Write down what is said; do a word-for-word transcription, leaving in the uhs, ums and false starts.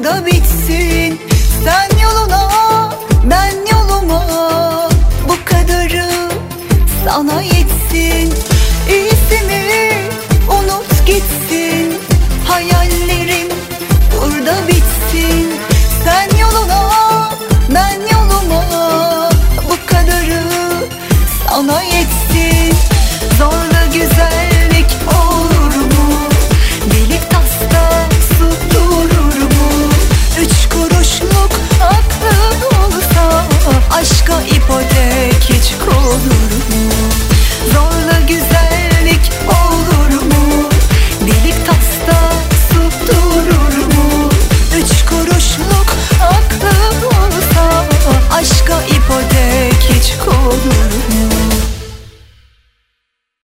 burada bitsin. Sen yoluna, ben yoluma, bu kadarı sana yetsin. İyisi mi unut gitsin, hayallerim burada bitsin. Sen yoluna, ben yoluma, bu kadarı sana yetsin. Zorla güzellik olur mu? Delik tasta su durur mu? Üç kuruşluk aklın olsa aşka ipotek hiç konur mu? Zorla güzellik olur mu? Delik tasta su durur mu? Üç kuruşluk aklın olsa aşka ipotek hiç konur mu?